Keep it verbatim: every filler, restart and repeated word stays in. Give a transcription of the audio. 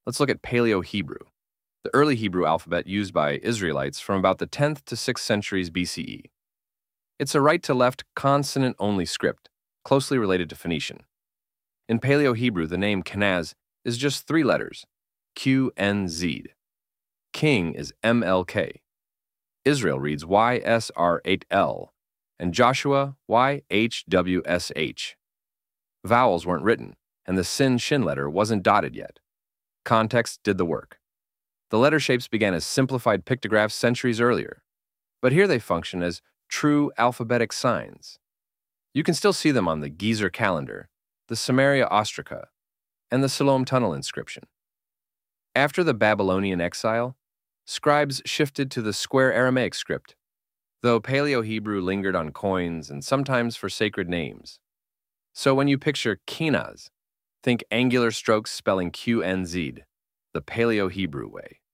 Let's look at Paleo-Hebrew, the early Hebrew alphabet used by Israelites from about the tenth to sixth centuries B C E. It's a right-to-left consonant-only script, closely related to Phoenician. In Paleo-Hebrew, the name Kenaz is just three letters, Q N Z. King is M L K. Israel reads Y S R eight L, and Joshua Y H W S H. Vowels weren't written, and the sin shin letter wasn't dotted yet. Context did the work. The letter shapes began as simplified pictographs centuries earlier, but here they function as true alphabetic signs. You can still see them on the Gezer calendar, the Samaria ostraca, and the Siloam tunnel inscription. After the Babylonian exile, scribes shifted to the square Aramaic script, though Paleo-Hebrew lingered on coins and sometimes for sacred names. So when you picture Kenaz, think angular strokes spelling Q N Z, the Paleo-Hebrew way.